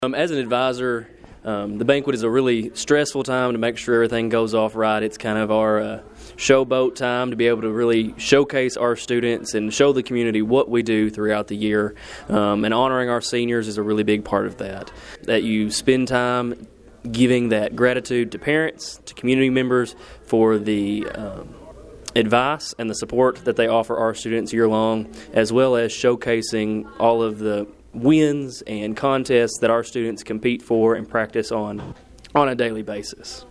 As an advisor, the banquet is a really stressful time to make sure everything goes off right. It's kind of our showboat time to be able to really showcase our students and show the community what we do throughout the year. And honoring our seniors is a really big part of that. That you spend time giving that gratitude to parents, to community members for the advice and the support that they offer our students year long, as well as showcasing all of the wins and contests that our students compete for and practice on a daily basis.